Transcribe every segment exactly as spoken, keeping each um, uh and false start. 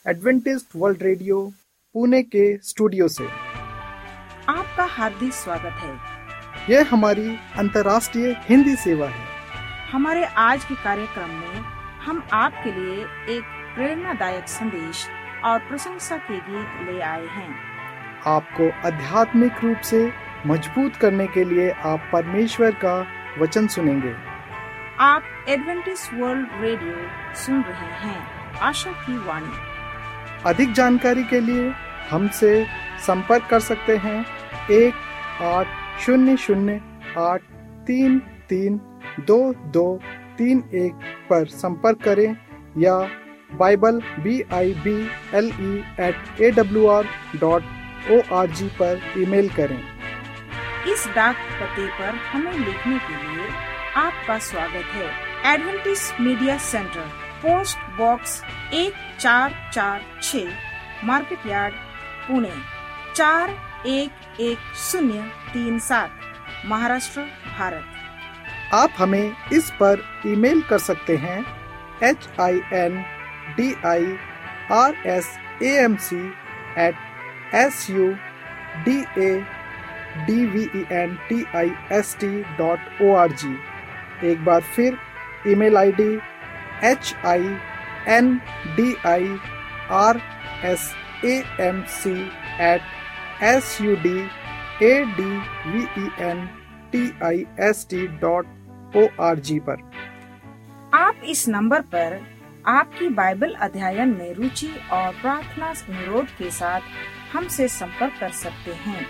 Adventist world radio Pune के studio से आपका हार्दिक स्वागत है। यह हमारी अंतर्राष्ट्रीय हिंदी सेवा है। हमारे आज के कार्यक्रम में हम आपके लिए एक प्रेरणादायक संदेश और प्रशंसा के गीत ले आए हैं। आपको आध्यात्मिक रूप से मजबूत करने के लिए आप परमेश्वर का वचन सुनेंगे। आप एडवेंटिस्ट वर्ल्ड रेडियो सुन रहे हैं, आशा की वाणी। अधिक जानकारी के लिए हमसे संपर्क कर सकते हैं एक आठ शून्य शून्य आठ तीन तीन दो दो तीन एक पर संपर्क करें या bible B I B L E at A W R dot O R G पर ईमेल करें। इस डाक पते पर हमें लिखने के लिए आपका स्वागत है। Adventist media centre, post box एक चार चार छः, मार्केट यार्ड, पुणे चार एक एक शून्य तीन सात, महाराष्ट्र, भारत। आप हमें इस पर ईमेल कर सकते हैं H I N D I R S A M C at S U D A D V E N T I S T dot O R G. एक बार फिर email ID H I N D I R S A M C at S U D A D V E N T I S T dot O R G पर। आप इस number पर आपकी Bible अध्ययन में रुचि और प्रार्थना अनुरोध के साथ हमसे संपर्क कर सकते हैं।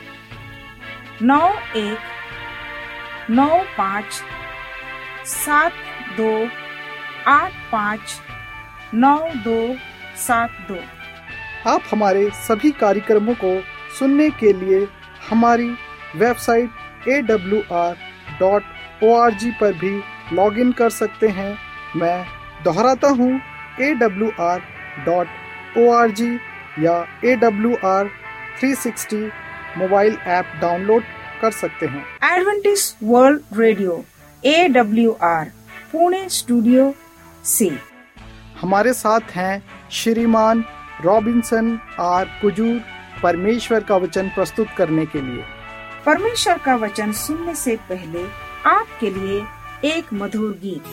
नौ एक नौ पाँच सात दो आठ पाँच नौ दो सात दो। आप हमारे सभी कार्यक्रमों को सुनने के लिए हमारी website A W R dot O R G पर भी लॉगिन कर सकते हैं। मैं दोहराता हूँ, A W R dot O R G या A W R three sixty mobile app download कर सकते हैं। Adventist world radio A W R Pune studio से हमारे साथ हैं श्रीमान रॉबिन्सन आर कुजूर, परमेश्वर का वचन प्रस्तुत करने के लिए। परमेश्वर का वचन सुनने से पहले आपके लिए एक मधुर गीत।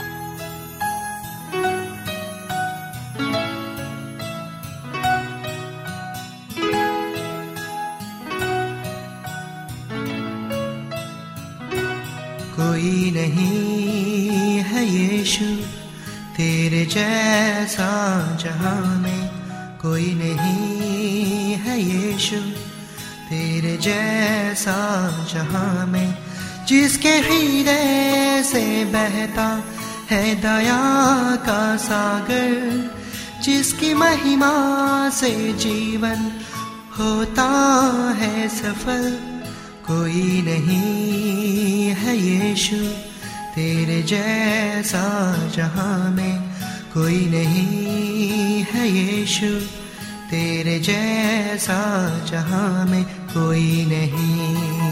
कोई नहीं है यीशु तेरे जैसा जहां में, कोई नहीं है यीशु तेरे जैसा जहां में, जिसके हृदय से बहता है दया का सागर, जिसकी महिमा से जीवन होता है सफल। कोई नहीं है यीशु तेरे जैसा जहां में, कोई नहीं है यीशु तेरे जैसा जहां में, कोई नहीं,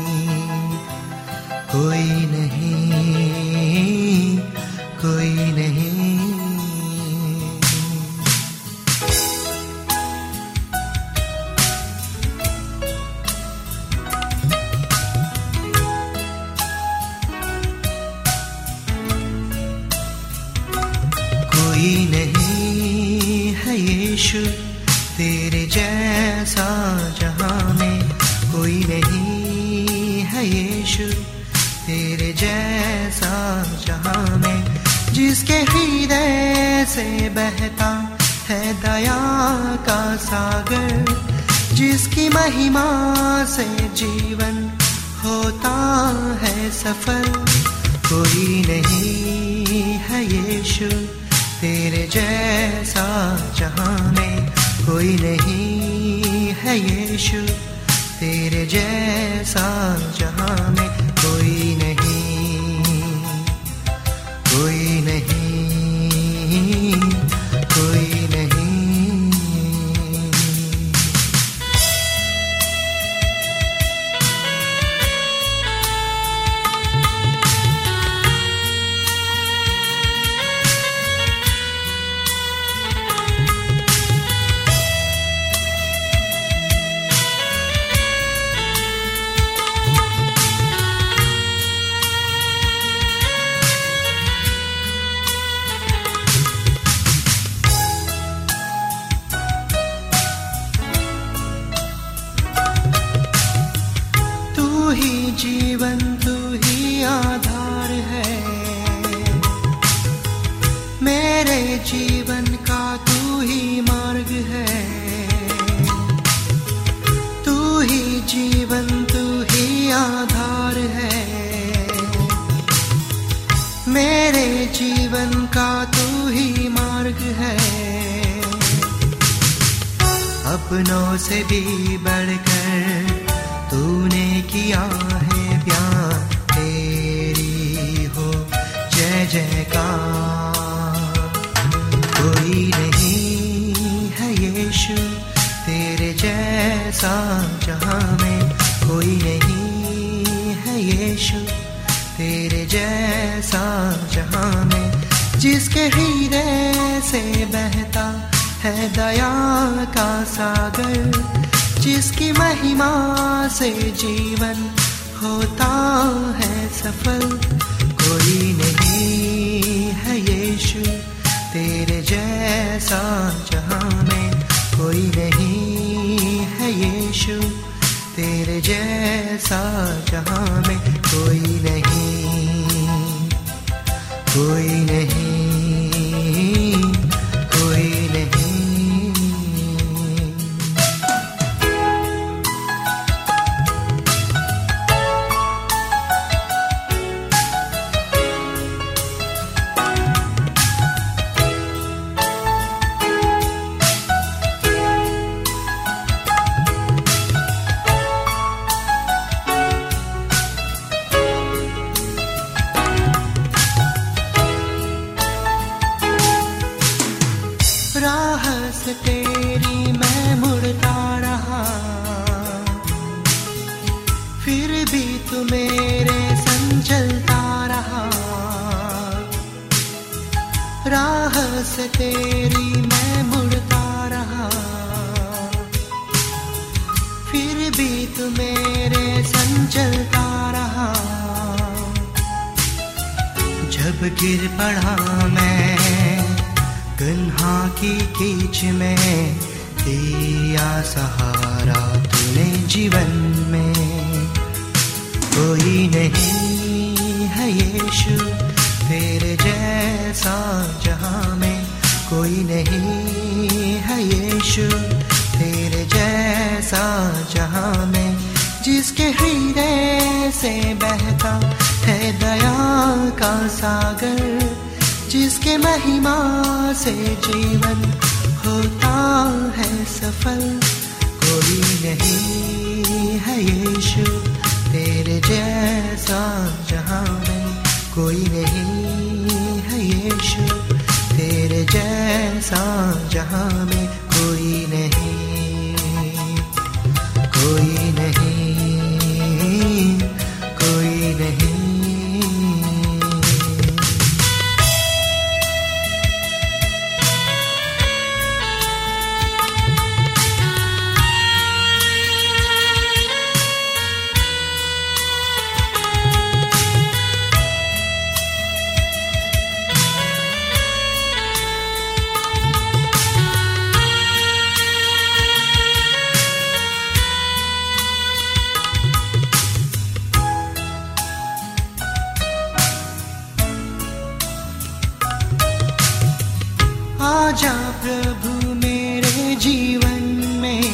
कोई नहीं, कोई नहीं। कोई नहीं है यीशु तेरे जैसा जहां में, कोई नहीं है यीशु तेरे जैसा जहां में, जिसके हृदय से बहता है दया का सागर, जिसकी महिमा से जीवन होता है सफल। कोई नहीं है यीशु तेरे जैसा जहां में, कोई नहीं है यीशु तेरे जैसा जहां में, कोई नहीं, कोई नहीं, कोई नहीं। जीवन का तू ही मार्ग है, अपनों से भी बढ़कर तूने किया है प्यार, तेरी हो जय जयकार। कोई नहीं है यीशु तेरे जैसा जहां में, कोई नहीं है यीशु तेरे जैसा जहां में, जिसके हृदय से बहता है दया का सागर, जिसकी महिमा से जीवन होता है सफल। कोई नहीं है यीशु तेरे जैसा जहां में, कोई नहीं है यीशु तेरे जैसा जहां में, कोई नहीं, कोई नहीं, कोई नहीं। राह से तेरी मैं मुड़ता रहा, फिर भी तू मेरे संग चलता रहा। राह से तेरी मैं मुड़ता रहा, फिर भी तू मेरे संग चलता रहा। जब गिर पड़ा मैं गन्हा की कीच में, दिया सहारा तूने जीवन में। कोई नहीं है यीशु तेरे जैसा जहां में, कोई नहीं है यीशु तेरे जैसा जहां में, जिसके हृदय से बहता है दया का सागर, जिसके महिमा से जीवन होता है सफल। कोई नहीं है यीशु तेरे जैसा जहां में, कोई नहीं है यीशु तेरे जैसा जहां में, कोई नहीं, कोई नहीं, कोई नहीं। आजा प्रभु मेरे जीवन में,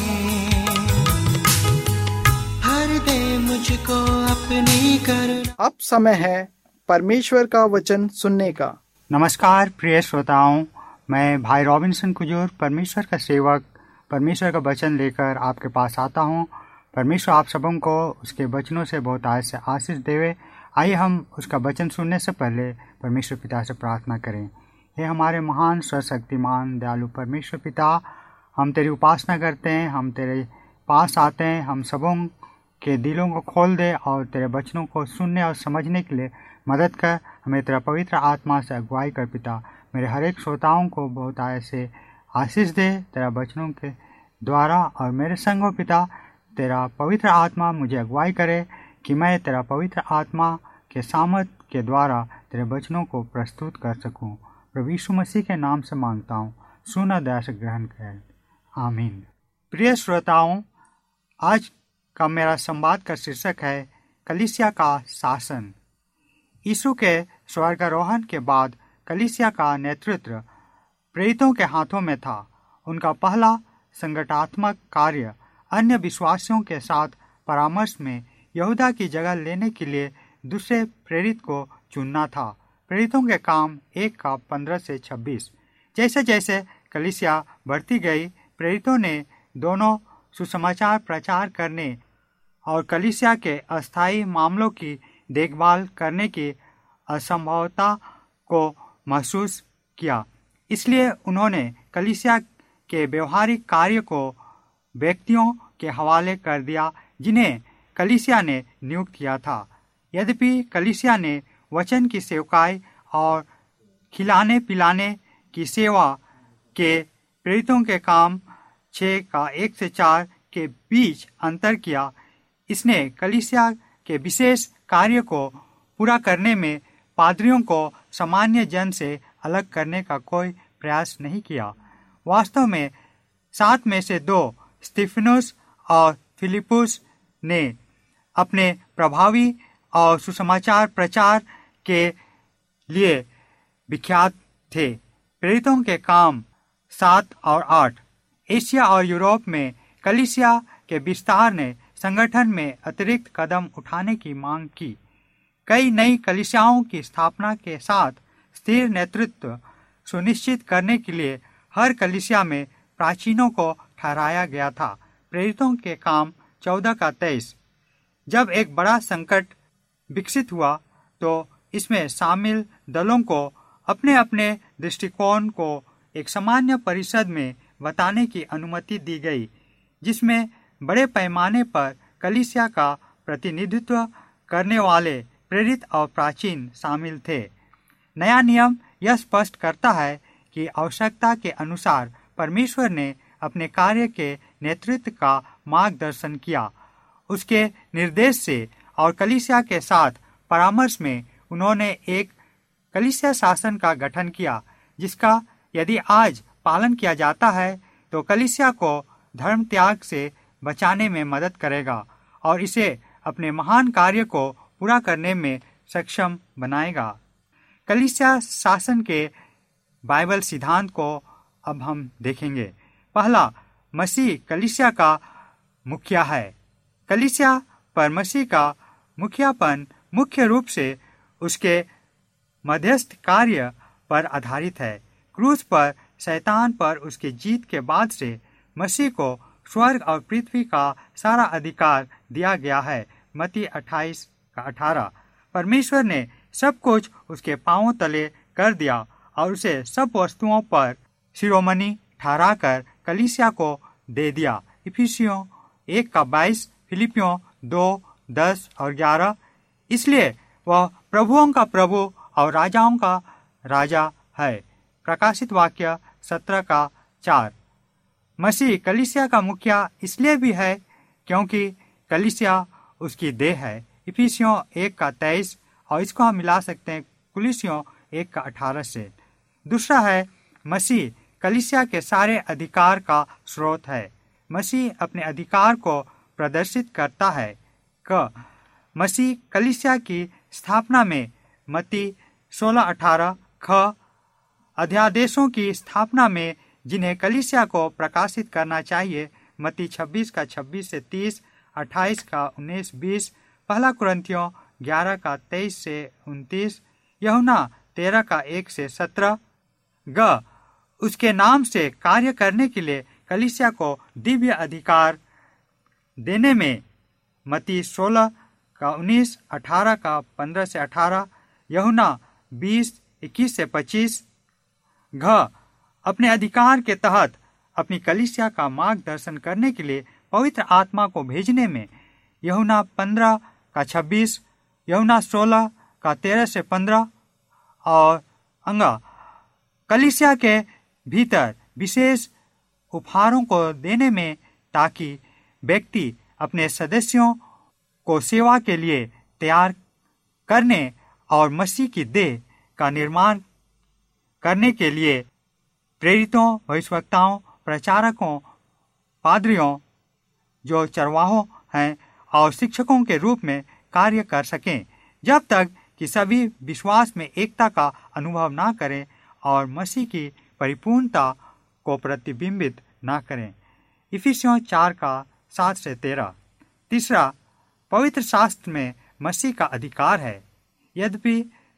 भर दे मुझको अपनी कर। अब समय है परमेश्वर का वचन सुनने का। नमस्कार प्रिय श्रोताओं, मैं भाई रॉबिन्सन कुजूर परमेश्वर का सेवक परमेश्वर का वचन लेकर आपके पास आता हूँ। परमेश्वर आप सबों को उसके वचनों से बहुत आय से आशीष देवे। आइए हम उसका वचन सुनने से पहले परमेश्वर पिता से प्रार्थना करें। हे हमारे महान सर्वशक्तिमान दयालु परमेश्वर पिता, हम तेरी उपासना करते हैं, हम तेरे पास आते हैं। हम सबों के दिलों को खोल दे और तेरे वचनों को सुनने और समझने के लिए मदद कर। हमें तेरा पवित्र आत्मा से अगुवाई कर पिता। मेरे हर एक श्रोताओं को बहुत आय से आशीष दे तेरा वचनों के द्वारा, और मेरे संग हो पिता, तेरा पवित्र आत्मा मुझे अगुवाई करे कि मैं तेरा पवित्र आत्मा के सामर्थ के द्वारा तेरे वचनों को प्रस्तुत कर सकूं। प्रभु यीशु मसीह के नाम से मांगता हूँ, सुना दया से ग्रहण कर, आमीन। प्रिय श्रोताओं, आज का मेरा संवाद का शीर्षक है कलीसिया का शासन। यीशु के स्वर्गारोहण के बाद कलीसिया का नेतृत्व प्रेरितों के हाथों में था। उनका पहला संगठनात्मक कार्य अन्य विश्वासियों के साथ परामर्श में यहूदा की जगह लेने के लिए दूसरे प्रेरित को चुनना था। प्रेरितों के काम एक का पंद्रह से छब्बीस। जैसे जैसे कलीसिया बढ़ती गई, प्रेरितों ने दोनों सुसमाचार प्रचार करने और कलीसिया के अस्थायी मामलों की देखभाल करने की असंभवता को महसूस किया। इसलिए उन्होंने कलीसिया के व्यवहारिक कार्य को व्यक्तियों के हवाले कर दिया जिन्हें कलीसिया ने नियुक्त किया था। यद्यपि कलीसिया ने वचन की सेवकाई और खिलाने पिलाने की सेवा के प्रेरितों के काम छः का एक से चार के बीच अंतर किया, इसने कलीसिया के विशेष कार्य को पूरा करने में पादरियों को सामान्य जन से अलग करने का कोई प्रयास नहीं किया। वास्तव में सात में से दो, स्तिफनुस और फिलिपुस, ने अपने प्रभावी और सुसमाचार प्रचार के लिए विख्यात थे। प्रेरितों के काम सात और आठ। एशिया और यूरोप में कलीसिया के विस्तार ने संगठन में अतिरिक्त कदम उठाने की मांग की। कई नई कलीसियाओं की स्थापना के साथ स्थिर नेतृत्व सुनिश्चित करने के लिए हर कलीसिया में प्राचीनों को ठहराया गया था। प्रेरितों के काम चौदह का तेईस। जब एक बड़ा संकट विकसित हुआ तो इसमें शामिल दलों को अपने अपने दृष्टिकोण को एक सामान्य परिषद में बताने की अनुमति दी गई, जिसमें बड़े पैमाने पर कलीसिया का प्रतिनिधित्व करने वाले प्रेरित और प्राचीन शामिल थे। नया नियम यह स्पष्ट करता है कि आवश्यकता के अनुसार परमेश्वर ने अपने कार्य के नेतृत्व का मार्गदर्शन किया। उसके निर्देश से और कलीसिया के साथ परामर्श में उन्होंने एक कलीसिया शासन का गठन किया, जिसका यदि आज पालन किया जाता है तो कलीसिया को धर्म त्याग से बचाने में मदद करेगा और इसे अपने महान कार्य को पूरा करने में सक्षम बनाएगा। कलीसिया शासन के बाइबल सिद्धांत को अब हम देखेंगे। पहला, मसीह कलीसिया का मुखिया है। कलीसिया पर मसीह का मुखियापन मुख्य रूप से उसके मध्यस्थ कार्य पर आधारित है। क्रूस पर शैतान पर उसकी जीत के बाद से मसीह को स्वर्ग और पृथ्वी का सारा अधिकार दिया गया है। मत्ती अट्ठाईस का अठारह। परमेश्वर ने सब कुछ उसके पांवों तले कर दिया और उसे सब वस्तुओं पर शिरोमणि ठहराकर कलीसिया को दे दिया। इफिसियों एक का बाईस, फिलिपियों दो दस और ग्यारह। इसलिए वह प्रभुओं का प्रभु और राजाओं का राजा है। प्रकाशित वाक्य सत्रह का चार। मसीह कलीसिया का मुखिया इसलिए भी है क्योंकि कलीसिया उसकी देह है। इफिसियों एक का तेईस, और इसको हम मिला सकते हैं कुलिसियों एक का अठारह से। दूसरा है, मसीह कलीसिया के सारे अधिकार का स्रोत है। मसीह अपने अधिकार को प्रदर्शित करता है। क मसीह कलीसिया की स्थापना में मत्ती सोलह अठारह। ख अध्यादेशों की स्थापना में जिन्हें कलीसिया को प्रकाशित करना चाहिए मत्ती छब्बीस का छब्बीस से तीस, अट्ठाईस का उन्नीस बीस, पहला कुरिन्थियों ग्यारह का तेईस से उनतीस, यूहन्ना तेरह का एक से सत्रह। ग उसके नाम से कार्य करने के लिए कलीसिया को दिव्य अधिकार देने में मत्ती सोलह का उन्नीस, अठारह का पंद्रह से अठारह, यूहन्ना बीस इक्कीस से पच्चीस। घ अपने अधिकार के तहत अपनी कलीसिया का मार्गदर्शन करने के लिए पवित्र आत्मा को भेजने में यूहन्ना पंद्रह का छब्बीस, यूहन्ना सोलह का तेरह से पंद्रह। और अंगा कलीसिया के भीतर विशेष उपहारों को देने में ताकि व्यक्ति अपने सदस्यों को सेवा के लिए तैयार करने और मसीह की देह का निर्माण करने के लिए प्रेरितों, भविष्यवक्ताओं, प्रचारकों, पादरियों जो चरवाहों हैं और शिक्षकों के रूप में कार्य कर सकें, जब तक कि सभी विश्वास में एकता का अनुभव ना करें और मसीह की परिपूर्णता को प्रतिबिंबित ना करें। इफिसियों चार का सात से तेरह। तीसरा, पवित्र शास्त्र में मसीह का अधिकार है। यद्यपि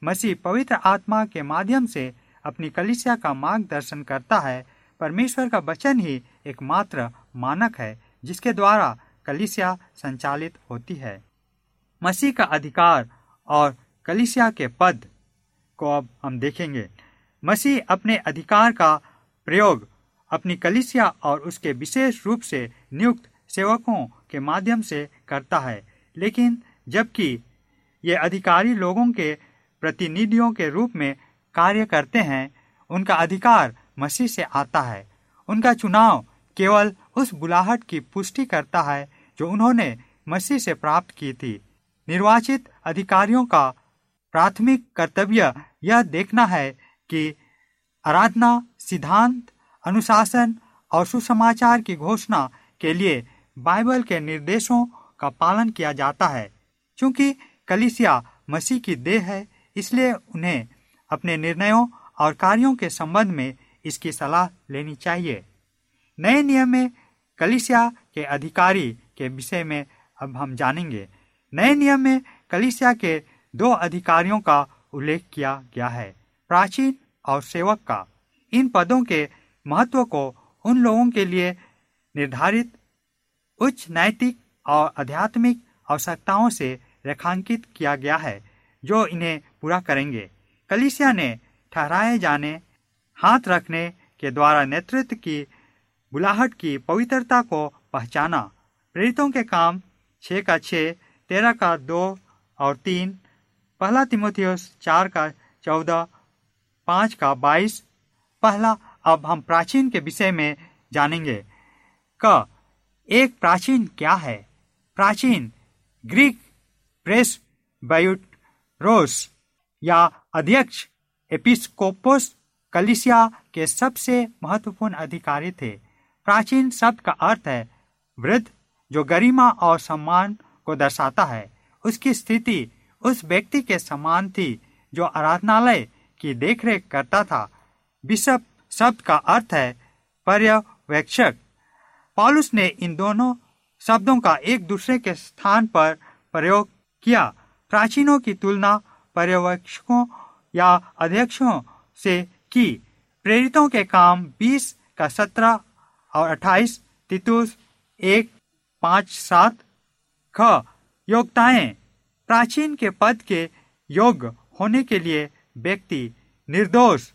मसीह पवित्र आत्मा के माध्यम से अपनी कलीसिया का मार्गदर्शन करता है। परमेश्वर का वचन ही एकमात्र मानक है जिसके द्वारा कलीसिया संचालित होती है। मसीह का अधिकार और कलीसिया के पद को अब हम देखेंगे। मसीह अपने अधिकार का प्रयोग अपनी कलीसिया और उसके विशेष रूप से नियुक्त सेवकों के माध्यम से करता है, लेकिन जबकि ये अधिकारी लोगों के प्रतिनिधियों के रूप में कार्य करते हैं, उनका अधिकार मसीह से आता है। उनका चुनाव केवल उस बुलाहट की पुष्टि करता है जो उन्होंने मसीह से प्राप्त की थी। निर्वाचित अधिकारियों का प्राथमिक कर्तव्य यह देखना है कि आराधना, सिद्धांत, अनुशासन और सुसमाचार की घोषणा के लिए बाइबल के निर्देशों का पालन किया जाता है। क्योंकि कलीसिया मसीह की देह है, इसलिए उन्हें अपने निर्णयों और कार्यों के संबंध में इसकी सलाह लेनी चाहिए। नए नियम में कलीसिया के अधिकारी के विषय में अब हम जानेंगे। नए नियम में कलीसिया के दो अधिकारियों का उल्लेख किया गया है, प्राचीन और सेवक का। इन पदों के महत्व को उन लोगों के लिए निर्धारित उच्च नैतिक और आध्यात्मिक आवश्यकताओं से रेखांकित किया गया है जो इन्हें पूरा करेंगे। कलीसिया ने ठहराए जाने, हाथ रखने के द्वारा नेतृत्व की बुलाहट की पवित्रता को पहचाना। प्रेरितों के काम छः का छः, तेरह का दो और तीन, पहला तिमोथियुस चार का चौदह, पाँच का बाईस। पहला अब हम प्राचीन के विषय में जानेंगे। क एक प्राचीन क्या है? प्राचीन ग्रीक प्रेस्बाइटरोस या अध्यक्ष एपिस्कोपोस कलीसिया के सबसे महत्वपूर्ण अधिकारी थे। प्राचीन शब्द का अर्थ है वृद्ध, जो गरिमा और सम्मान को दर्शाता है। उसकी स्थिति उस व्यक्ति के समान थी जो आराधनालय की देखरेख करता था। बिशप शब्द का अर्थ है पर्यवेक्षक। पौलुस ने इन दोनों शब्दों का एक दूसरे के स्थान पर प्रयोग किया। प्राचीनों की तुलना पर्यवेक्षकों या अध्यक्षों से की। प्रेरितों के काम बीस का सत्रह और अट्ठाईस, तीतुस एक पाँच सात। ख योग्यताएं। प्राचीन के पद के योग्य होने के लिए व्यक्ति निर्दोष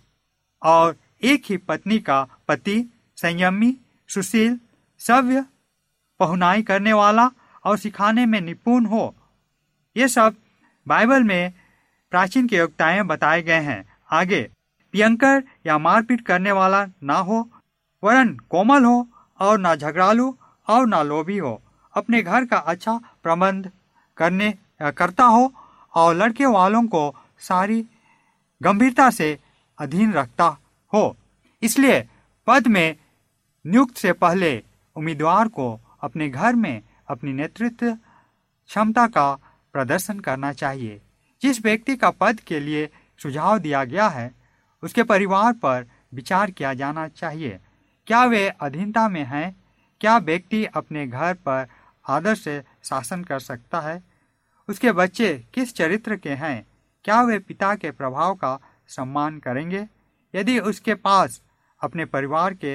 और एक ही पत्नी का पति, संयमी, सुशील, सभ्य, पहुनाई करने वाला और सिखाने में निपुण हो। ये सब बाइबल में प्राचीन की योग्यताएं बताए गए हैं। आगे, पियंकर या मारपीट करने वाला ना हो, वरन कोमल हो और ना झगड़ालू और ना लोभी हो, अपने घर का अच्छा प्रबंध करने करता हो और लड़के वालों को सारी गंभीरता से अधीन रखता हो। इसलिए पद में नियुक्त से पहले उम्मीदवार को अपने घर में अपनी नेतृत्व क्षमता का प्रदर्शन करना चाहिए। जिस व्यक्ति का पद के लिए सुझाव दिया गया है, उसके परिवार पर विचार किया जाना चाहिए। क्या वे अधीनता में हैं? क्या व्यक्ति अपने घर पर आदर से शासन कर सकता है? उसके बच्चे किस चरित्र के हैं? क्या वे पिता के प्रभाव का सम्मान करेंगे? यदि उसके पास अपने परिवार के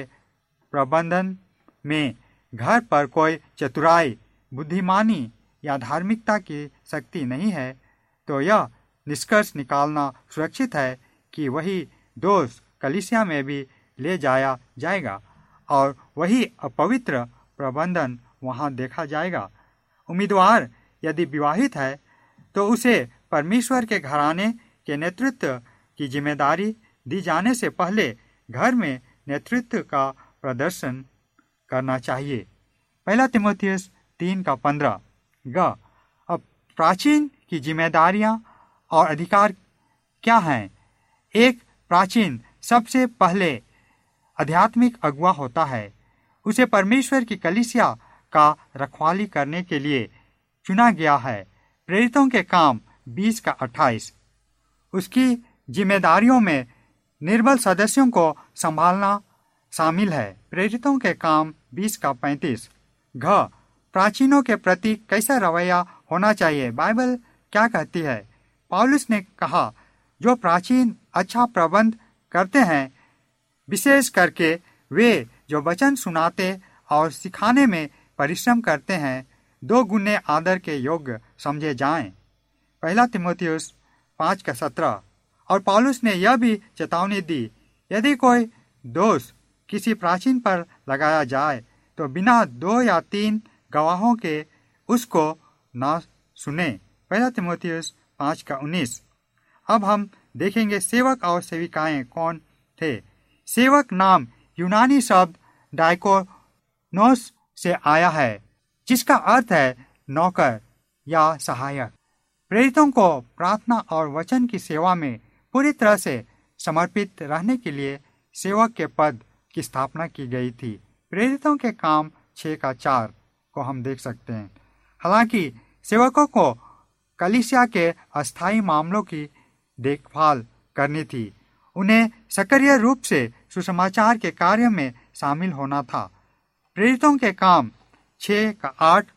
प्रबंधन में घर पर कोई चतुराई, बुद्धिमानी या धार्मिकता की शक्ति नहीं है, तो यह निष्कर्ष निकालना सुरक्षित है कि वही दोष कलीसिया में भी ले जाया जाएगा और वही अपवित्र प्रबंधन वहां देखा जाएगा। उम्मीदवार यदि विवाहित है तो उसे परमेश्वर के घराने के नेतृत्व की जिम्मेदारी दी जाने से पहले घर में नेतृत्व का प्रदर्शन करना चाहिए। पहला तिमोथियुस तीन का पंद्रह। ग अब प्राचीन की जिम्मेदारियां और अधिकार क्या हैं? एक प्राचीन सबसे पहले आध्यात्मिक अगुवा होता है। उसे परमेश्वर की कलीसिया का रखवाली करने के लिए चुना गया है। प्रेरितों के काम बीस का अट्ठाईस। उसकी जिम्मेदारियों में निर्बल सदस्यों को संभालना शामिल है। प्रेरितों के काम बीस का पैंतीस। घ प्राचीनों के प्रति कैसा रवैया होना चाहिए? बाइबल क्या कहती है? पौलुस ने कहा, जो प्राचीन अच्छा प्रबंध करते हैं, विशेष करके वे जो वचन सुनाते और सिखाने में परिश्रम करते हैं, दो गुने आदर के योग्य समझे जाएं। पहला तिमोथियुस पाँच का सत्रह। और पौलुस ने यह भी चेतावनी दी, यदि कोई दोष किसी प्राचीन पर लगाया जाए तो बिना दो या तीन गवाहों के उसको न सुने। पहला तिमोथियुस पाँच का उन्नीस। अब हम देखेंगे सेवक और सेविकाएं कौन थे। सेवक नाम यूनानी शब्द डायकोनोस से आया है, जिसका अर्थ है नौकर या सहायक। प्रेरितों को प्रार्थना और वचन की सेवा में पूरी तरह से समर्पित रहने के लिए सेवक के पद की स्थापना की गई थी। प्रेरितों के काम छः का चार को हम देख सकते हैं। हालांकि सेवकों को कलीसिया के अस्थायी मामलों की देखभाल करनी थी। उन्हें सक्रिय रूप से सुसमाचार के कार्य में शामिल होना था। प्रेरितों के काम छः का आठ,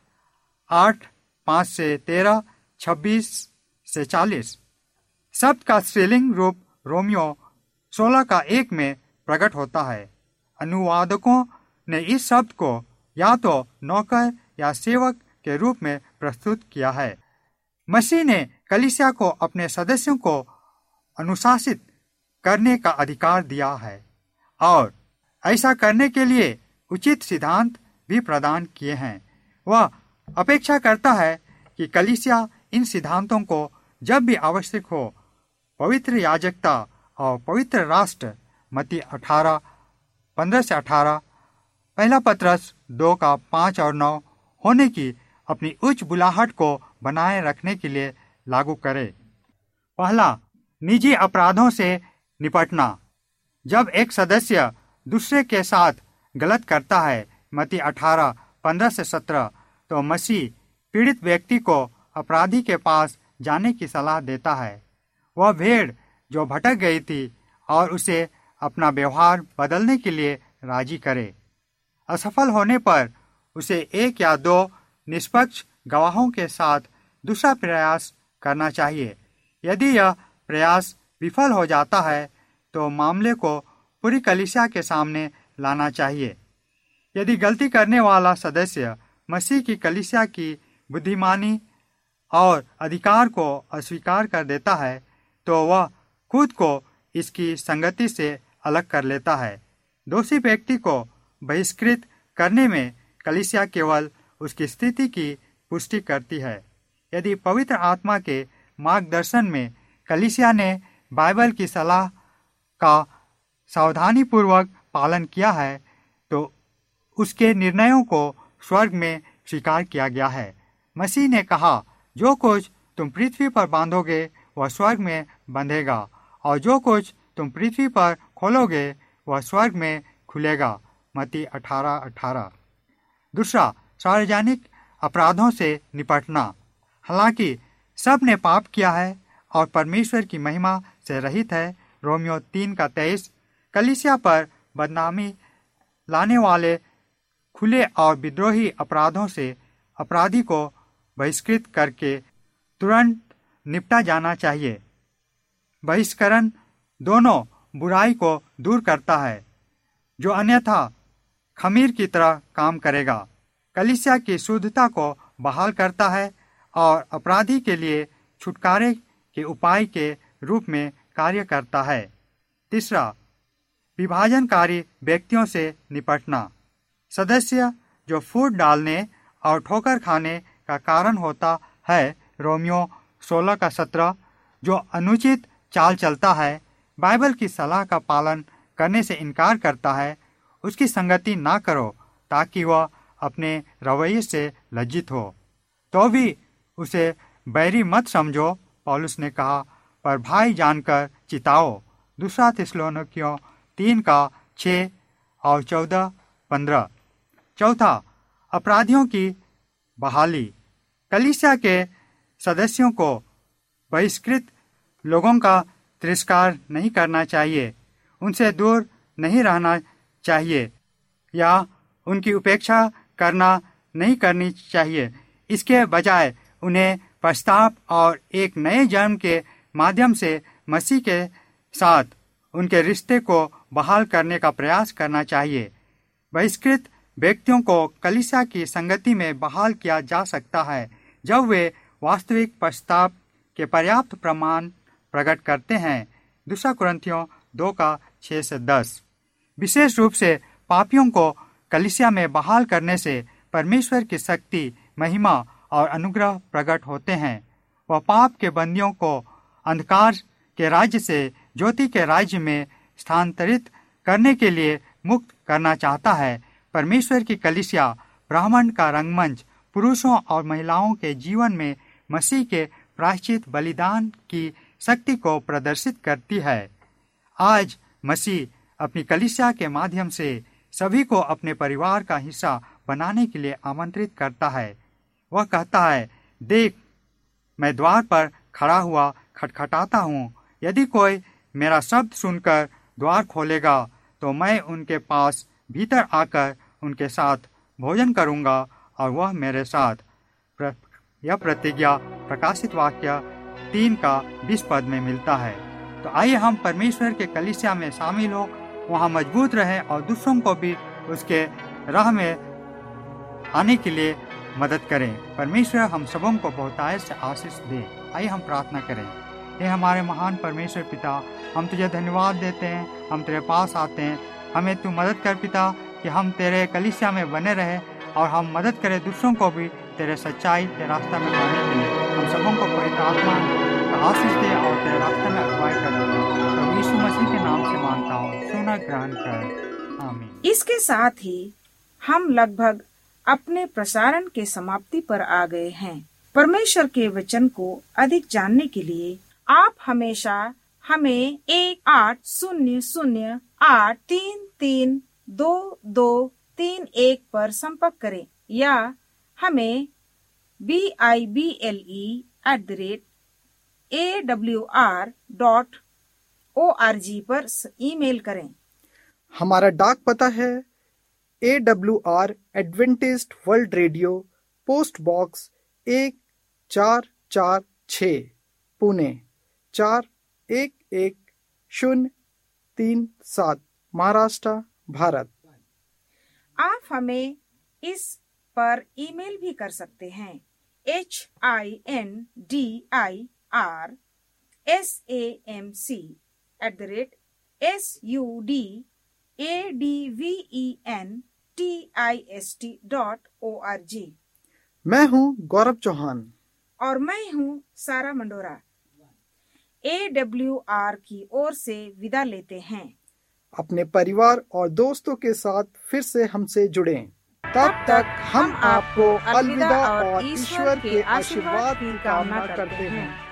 आठ पाँच से तेरह, छब्बीस से चालीस। शब्द का स्त्रीलिंग रूप रोमियो सोलह का एक में प्रकट होता है। अनुवादकों ने इस शब्द को या तो नौकर या सेवक के रूप में प्रस्तुत किया है। मसीह ने कलीसिया को अपने सदस्यों को अनुशासित करने का अधिकार दिया है और ऐसा करने के लिए उचित सिद्धांत भी प्रदान किए हैं। वह अपेक्षा करता है कि कलीसिया इन सिद्धांतों को जब भी आवश्यक हो पवित्र याजकता और पवित्र राष्ट्र मत्ती अठारह पंद्रह से अठारह, पहला पत्रस दो का पाँच और नौ होने की अपनी उच्च बुलाहट को बनाए रखने के लिए लागू करे। पहला, निजी अपराधों से निपटना। जब एक सदस्य दूसरे के साथ गलत करता है, मत्ती अठारह पंद्रह से सत्रह, तो मसीह पीड़ित व्यक्ति को अपराधी के पास जाने की सलाह देता है। वह भेड़ जो भटक गई थी और उसे अपना व्यवहार बदलने के लिए राजी करे। असफल होने पर उसे एक या दो निष्पक्ष गवाहों के साथ दूसरा प्रयास करना चाहिए। यदि यह प्रयास विफल हो जाता है तो मामले को पूरी कलीसिया के सामने लाना चाहिए। यदि गलती करने वाला सदस्य मसीह की कलीसिया की बुद्धिमानी और अधिकार को अस्वीकार कर देता है तो वह खुद को इसकी संगति से अलग कर लेता है। दोषी व्यक्ति को बहिष्कृत करने में कलीसिया केवल उसकी स्थिति की पुष्टि करती है। यदि पवित्र आत्मा के मार्गदर्शन में कलीसिया ने बाइबल की सलाह का सावधानीपूर्वक पालन किया है तो उसके निर्णयों को स्वर्ग में स्वीकार किया गया है। मसीह ने कहा, जो कुछ तुम पृथ्वी पर बांधोगे वह स्वर्ग में बंधेगा और जो कुछ तुम पृथ्वी पर खोलोगे वह स्वर्ग में खुलेगा, मत्ती अठारह अठारह। दूसरा, सार्वजनिक अपराधों से निपटना। हालांकि सब ने पाप किया है और परमेश्वर की महिमा से रहित है, रोमियो तीन का तेईस। कलीसिया पर बदनामी लाने वाले खुले और विद्रोही अपराधों से अपराधी को बहिष्कृत करके तुरंत निपटा जाना चाहिए। बहिष्करण दोनों बुराई को दूर करता है जो अन्यथा खमीर की तरह काम करेगा, कलीसिया की शुद्धता को बहाल करता है और अपराधी के लिए छुटकारे के उपाय के रूप में कार्य करता है। तीसरा, विभाजनकारी व्यक्तियों से निपटना। सदस्य जो फूट डालने और ठोकर खाने का कारण होता है, रोमियो सोलह का सत्रह, जो अनुचित चाल चलता है, बाइबल की सलाह का पालन करने से इनकार करता है, उसकी संगति ना करो ताकि वह अपने रवैये से लज्जित हो। तो भी उसे बैरी मत समझो, पौलुस ने कहा, पर भाई जानकर चिताओ। दूसरा थिस्सलुनीकियों तीन का छः और चौदह पंद्रह। चौथा, अपराधियों की बहाली। कलीसिया के सदस्यों को बहिष्कृत लोगों का तिरस्कार नहीं करना चाहिए, उनसे दूर नहीं रहना चाहिए या उनकी उपेक्षा करना नहीं करनी चाहिए। इसके बजाय उन्हें पश्चाताप और एक नए जन्म के माध्यम से मसीह के साथ उनके रिश्ते को बहाल करने का प्रयास करना चाहिए। बहिष्कृत व्यक्तियों को कलीसिया की संगति में बहाल किया जा सकता है जब वे वास्तविक पश्चाताप के पर्याप्त प्रमाण प्रकट करते हैं। दूसरा कुरिन्थियों दो का छह से दस। विशेष रूप से पापियों को कलीसिया में बहाल करने से परमेश्वर की शक्ति, महिमा और अनुग्रह प्रकट होते हैं। वह पाप के बंदियों को अंधकार के राज्य से ज्योति के राज्य में स्थानांतरित करने के लिए मुक्त करना चाहता है। परमेश्वर की कलीसिया ब्राह्मण का रंगमंच पुरुषों और महिलाओं के जीवन में मसीह के प्रायश्चित बलिदान की शक्ति को प्रदर्शित करती है। आज मसीह अपनी कलीसिया के माध्यम से सभी को अपने परिवार का हिस्सा बनाने के लिए आमंत्रित करता है। वह कहता है, देख, मैं द्वार पर खड़ा हुआ खटखटाता हूँ। यदि कोई मेरा शब्द सुनकर द्वार खोलेगा तो मैं उनके पास भीतर आकर उनके साथ भोजन करूँगा और वह मेरे साथ। प्र, यह प्रतिज्ञा प्रकाशित वाक्य तीन का बीस पद में मिलता है। तो आइए हम परमेश्वर के कलीसिया में शामिल हो, वहाँ मजबूत रहें और दूसरों को भी उसके राह में आने के लिए मदद करें। परमेश्वर हम सबों को बहुतायत से आशीष दे। आइए हम प्रार्थना करें। हे हमारे महान परमेश्वर पिता, हम तुझे धन्यवाद देते हैं, हम तेरे पास आते हैं। हमें तू मदद कर पिता कि हम तेरे कलीसिया में बने रहे और हम मदद करें दूसरों को भी तेरे सच्चाई के रास्ता में आने के लिए। हम सबों को पवित्र आत्मा का आशीष दे और तेरे रास्ते में अगुवाई कर दे। तो यीशु मसीह के नाम से मांगता हूँ, सुना ग्रहण कर, आमीन। इसके साथ ही हम लगभग अपने प्रसारण के समाप्ति पर आ गए हैं। परमेश्वर के वचन को अधिक जानने के लिए आप हमेशा हमें एक आठ शून्य शून्य आठ तीन तीन दो दो तीन एक पर संपर्क करें या हमें B I B L E at the rate A W R dot O R G पर ईमेल करें। हमारा डाक पता है A W R Adventist world radio, post box एक चार चार छ, पुणे चार एक एक शून्य तीन सात, महाराष्ट्र, भारत। आप हमें इस पर ईमेल भी कर सकते हैं। H I N D I R S A M C at the rate S U D A D V E N T I S T dot O R G. मैं हूँ गौरव चौहान और मैं हूँ सारा मंडोरा। ए डब्ल्यू आर की ओर से विदा लेते हैं। अपने परिवार और दोस्तों के साथ फिर से हमसे जुड़ें। तब तक हम आपको अलविदा और ईश्वर के आशीर्वाद की कामना करते हैं।